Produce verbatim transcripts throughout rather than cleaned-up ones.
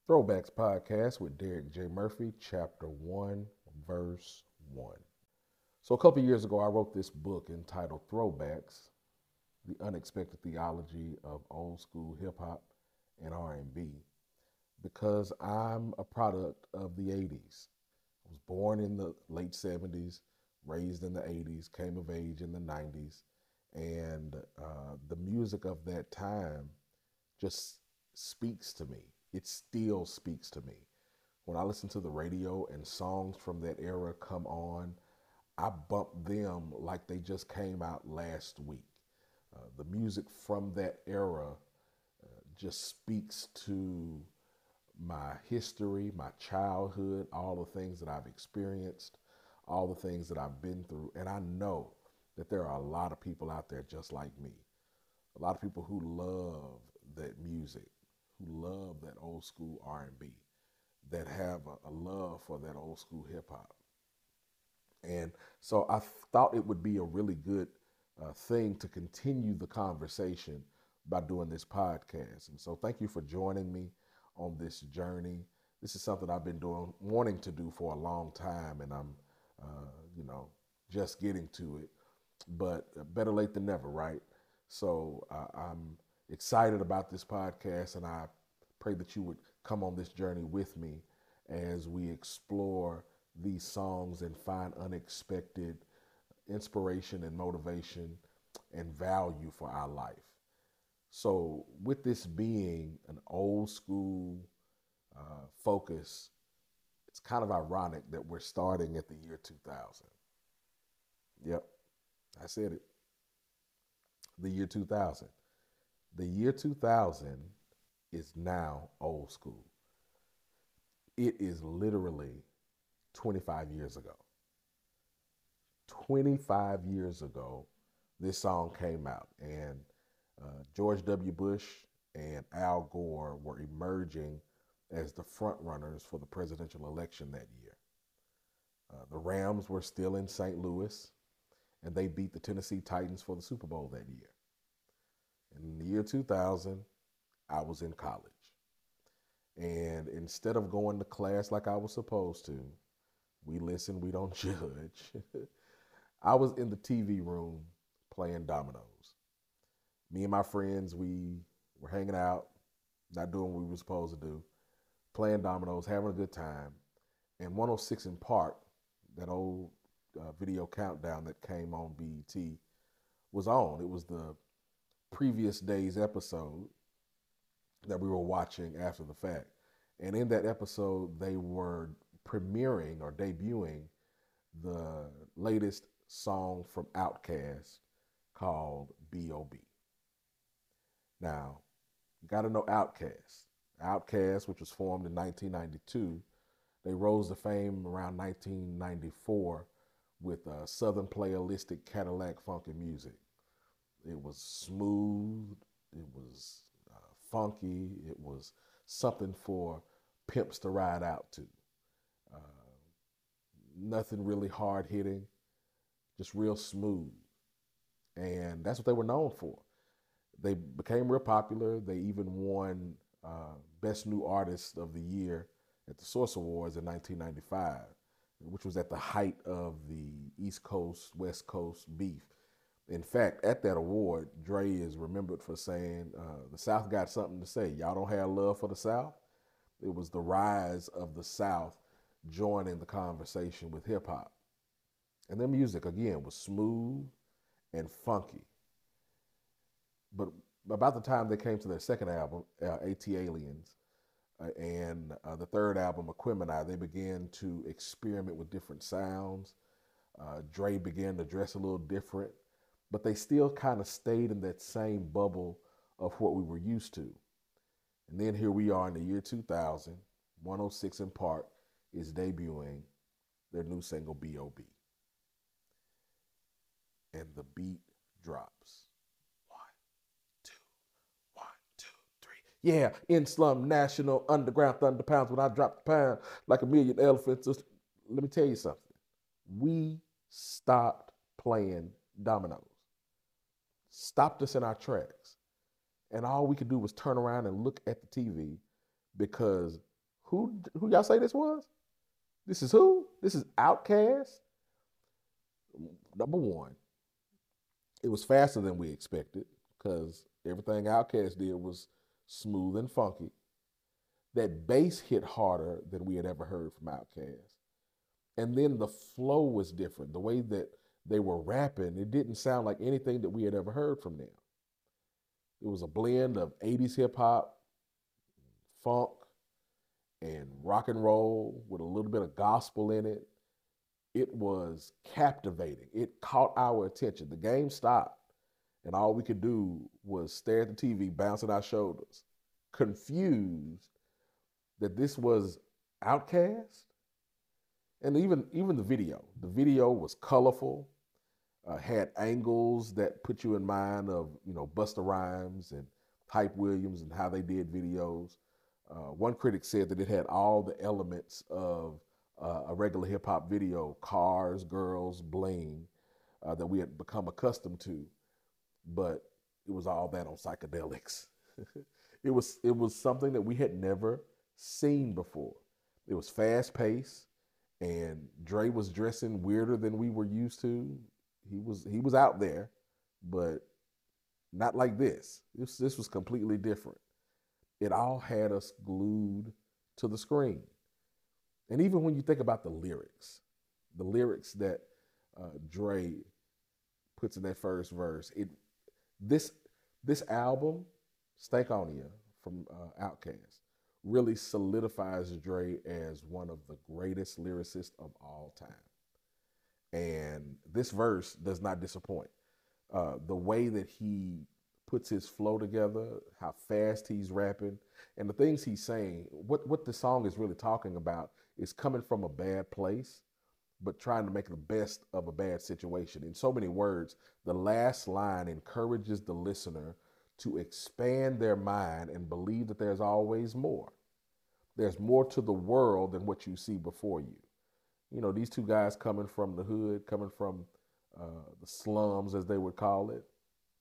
Throwbacks Podcast with Derek J. Murphy, Chapter one, Verse one. So, a couple years ago, I wrote this book entitled Throwbacks, The Unexpected Theology of Old School Hip Hop and R and B, because I'm a product of the eighties. I was born in the late seventies, raised in the eighties, came of age in the nineties, and uh, the music of that time just speaks to me. It still speaks to me. When I listen to the radio and songs from that era come on, I bump them like they just came out last week. Uh, the music from that era uh, just speaks to my history, my childhood, all the things that I've experienced, all the things that I've been through. And I know that there are a lot of people out there just like me. A lot of people who love that music, who love that old school R and B, that have a, a love for that old school hip hop. And so I thought it would be a really good uh, thing to continue the conversation by doing this podcast. And so thank you for joining me on this journey. This is something I've been doing, wanting to do for a long time, and I'm, uh, you know, just getting to it. But better late than never, right? So uh, I'm excited about this podcast, and I pray that you would come on this journey with me as we explore these songs and find unexpected inspiration and motivation and value for our life. So, with this being an old school uh, focus, it's kind of ironic that we're starting at the year two thousand. Yep, I said it. The year two thousand. The year two thousand is now old school. It is literally twenty-five years ago. twenty-five years ago, this song came out, and uh, George W. Bush and Al Gore were emerging as the front runners for the presidential election that year. Uh, the Rams were still in Saint Louis, and they beat the Tennessee Titans for the Super Bowl that year. And in the year two thousand, I was in college. And instead of going to class like I was supposed to, we listen, we don't judge. I was in the T V room playing dominoes. Me and my friends, we were hanging out, not doing what we were supposed to do, playing dominoes, having a good time. And one oh six in Park, that old uh, video countdown that came on B E T, was on. It was the previous day's episode that we were watching after the fact. And in that episode, they were premiering or debuting the latest song from Outkast called B O B. Now, you got to know Outkast. Outkast, which was formed in nineteen ninety-two, they rose to fame around nineteen ninety-four with uh, Southern playalistic Cadillac funky music. It was smooth, it was uh, funky, it was something for pimps to ride out to. Uh, nothing really hard hitting, just real smooth. And that's what they were known for. They became real popular. They even won uh, Best New Artist of the Year at the Source Awards in nineteen ninety-five, which was at the height of the East Coast, West Coast beef. In fact, at that award, Dre is remembered for saying, uh, the South got something to say. Y'all don't have love for the South? It was the rise of the South joining the conversation with hip hop. And their music, again, was smooth and funky. But about the time they came to their second album, uh, ATLiens, uh, and uh, the third album, Aquemini, they began to experiment with different sounds. Uh, Dre began to dress a little different, but they still kind of stayed in that same bubble of what we were used to. And then here we are in the year two thousand, one oh six in Park is debuting their new single, B O B. And the beat drops. One, two, one, two, three. Yeah, in Slum National, underground thunder pounds when I drop the pound like a million elephants. Let me tell you something. We stopped playing dominoes. Stopped us in our tracks. And all we could do was turn around and look at the T V because Who who y'all say this was? This is who? This is Outkast. Number one, it was faster than we expected because everything Outkast did was smooth and funky. That bass hit harder than we had ever heard from Outkast. And then the flow was different. The way that they were rapping, it didn't sound like anything that we had ever heard from them. It was a blend of eighties hip hop, funk, and rock and roll with a little bit of gospel in it. It was captivating. It caught our attention. The game stopped, and all we could do was stare at the T V, bouncing our shoulders, confused that this was Outkast. And even, even the video. The video was colorful, uh, had angles that put you in mind of, you know, Busta Rhymes and Hype Williams and how they did videos. Uh, one critic said that it had all the elements of uh, a regular hip hop video: cars, girls, bling, uh, that we had become accustomed to. But it was all that on psychedelics. it was it was something that we had never seen before. It was fast paced, and Dre was dressing weirder than we were used to. He was he was out there, but not like this. This this was completely different. It all had us glued to the screen. And even when you think about the lyrics, the lyrics that uh, Dre puts in that first verse, it this this album, Stankonia from uh, Outkast, really solidifies Dre as one of the greatest lyricists of all time. And this verse does not disappoint. Uh, the way that he puts his flow together, how fast he's rapping, and the things he's saying, what, what the song is really talking about is coming from a bad place, but trying to make the best of a bad situation. In so many words, the last line encourages the listener to expand their mind and believe that there's always more. There's more to the world than what you see before you. You know, these two guys coming from the hood, coming from uh, the slums, as they would call it,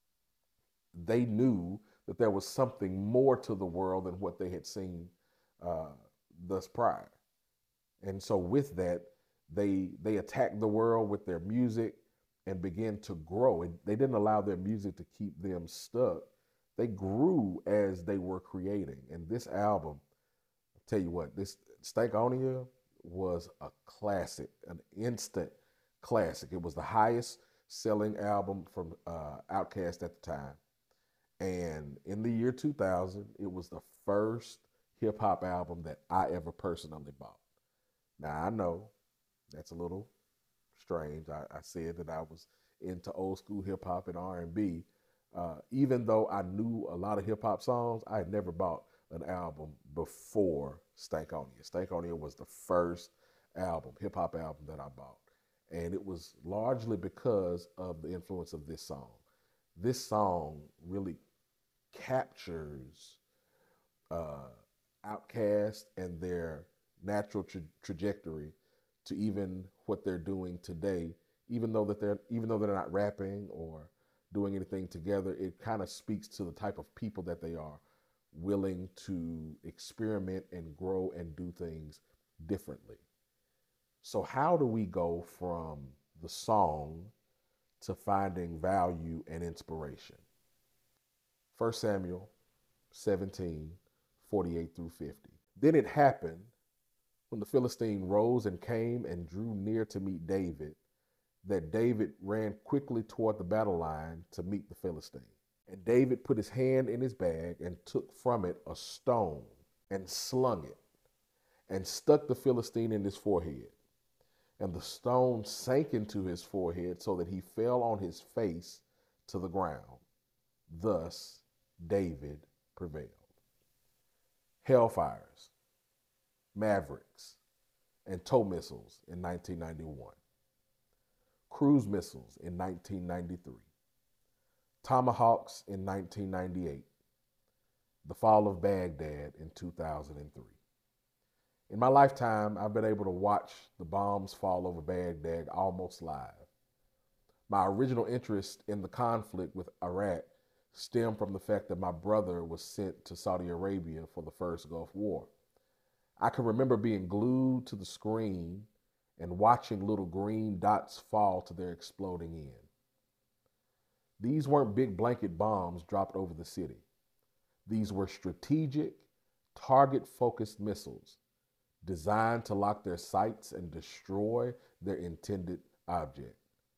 they knew that there was something more to the world than what they had seen uh, thus prior. And so with that, they they attacked the world with their music and began to grow. And they didn't allow their music to keep them stuck. They grew as they were creating. And this album, I'll tell you what, this Stankonia was a classic, an instant classic. It was the highest selling album from uh, Outkast at the time. And in the year two thousand, it was the first hip hop album that I ever personally bought. Now, I know that's a little strange. I, I said that I was into old school hip hop and R and B. Uh, even though I knew a lot of hip hop songs, I had never bought an album before Stankonia. Stankonia was the first album, hip hop album that I bought. And it was largely because of the influence of this song. This song really captures uh, Outkast and their natural tra- trajectory to even what they're doing today. Even though that they're even though they're not rapping or doing anything together, it kind of speaks to the type of people that they are, willing to experiment and grow and do things differently. So how do we go from the song to finding value and inspiration? First Samuel seventeen, forty-eight through fifty. Then it happened when the Philistine rose and came and drew near to meet David, that David ran quickly toward the battle line to meet the Philistine. And David put his hand in his bag and took from it a stone and slung it and stuck the Philistine in his forehead. And the stone sank into his forehead so that he fell on his face to the ground. Thus, David prevailed. Hellfires, Mavericks, and tow missiles in nineteen ninety-one. Cruise missiles in nineteen ninety-three. Tomahawks in nineteen ninety-eight. The fall of Baghdad in two thousand three. In my lifetime, I've been able to watch the bombs fall over Baghdad almost live. My original interest in the conflict with Iraq stemmed from the fact that my brother was sent to Saudi Arabia for the first Gulf War. I can remember being glued to the screen and watching little green dots fall to their exploding end. These weren't big blanket bombs dropped over the city. These were strategic, target-focused missiles designed to lock their sights and destroy their intended object.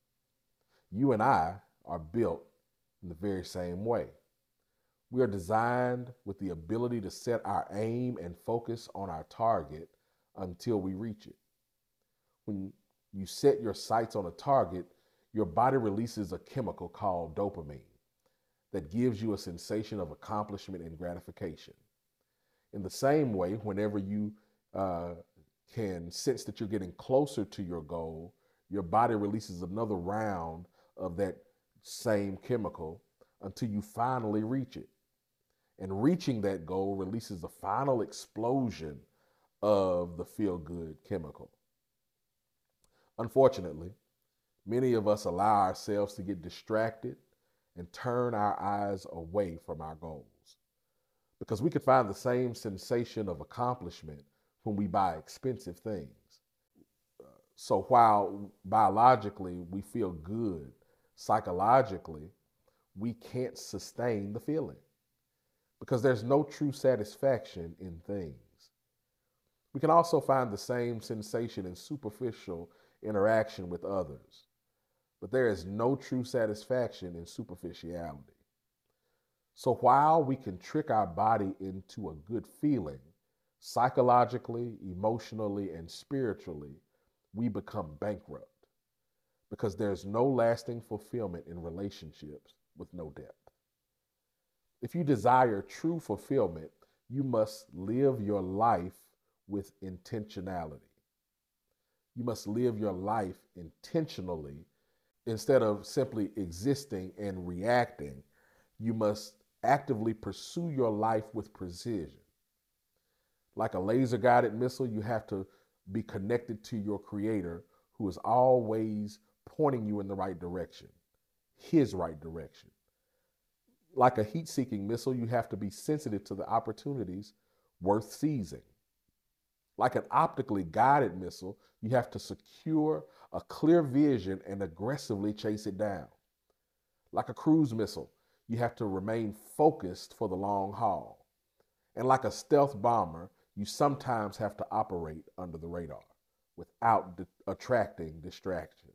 You and I are built in the very same way. We are designed with the ability to set our aim and focus on our target until we reach it. When you set your sights on a target, your body releases a chemical called dopamine that gives you a sensation of accomplishment and gratification. In the same way, whenever you uh, can sense that you're getting closer to your goal, your body releases another round of that same chemical until you finally reach it. And reaching that goal releases the final explosion of the feel-good chemical. Unfortunately, many of us allow ourselves to get distracted and turn our eyes away from our goals. Because we could find the same sensation of accomplishment when we buy expensive things. So while biologically we feel good, psychologically, we can't sustain the feeling because there's no true satisfaction in things. We can also find the same sensation in superficial interaction with others, but there is no true satisfaction in superficiality. So while we can trick our body into a good feeling, psychologically, emotionally, and spiritually, we become bankrupt because there's no lasting fulfillment in relationships with no depth. If you desire true fulfillment, you must live your life with intentionality. You must live your life intentionally instead of simply existing and reacting. You must actively pursue your life with precision. Like a laser-guided missile, you have to be connected to your Creator, who is always pointing you in the right direction, His right direction. Like a heat-seeking missile, you have to be sensitive to the opportunities worth seizing. Like an optically guided missile, you have to secure a clear vision and aggressively chase it down. Like a cruise missile, you have to remain focused for the long haul. And like a stealth bomber, you sometimes have to operate under the radar without di- attracting distraction.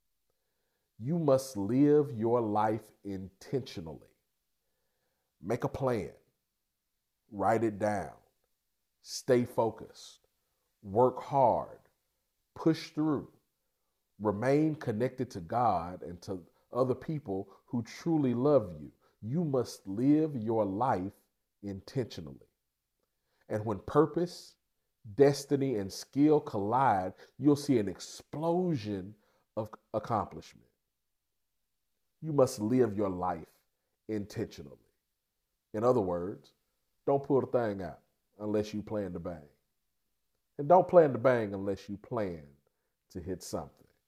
You must live your life intentionally. Make a plan. Write it down. Stay focused. Work hard. Push through. Remain connected to God and to other people who truly love you. You must live your life intentionally. And when purpose, destiny, and skill collide, you'll see an explosion of accomplishment. You must live your life intentionally. In other words, don't pull the thing out unless you plan to bang. And don't plan to bang unless you plan to hit something.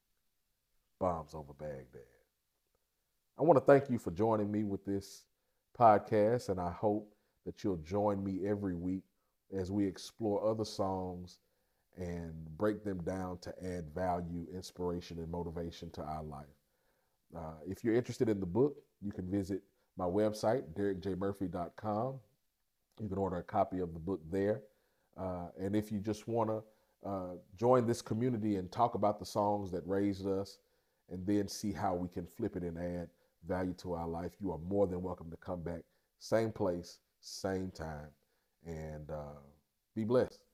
Bombs over Baghdad. I want to thank you for joining me with this podcast, and I hope that you'll join me every week as we explore other songs and break them down to add value, inspiration, and motivation to our life. Uh, if you're interested in the book, you can visit my website, derek j murphy dot com. You can order a copy of the book there. Uh, and if you just want to uh, join this community and talk about the songs that raised us and then see how we can flip it and add value to our life, you are more than welcome to come back. Same place, same time, and uh, be blessed.